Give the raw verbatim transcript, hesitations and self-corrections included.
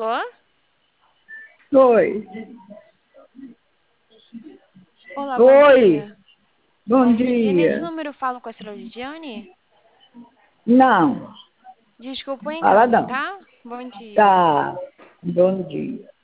Alô? Oi. Olá, bom Oi. dia. Bom Bom dia. Nesse dia. número eu falo com a senhora Lidiane? Não, Desculpa o fala engano, não. tá? Bom dia. Tá. Bom dia.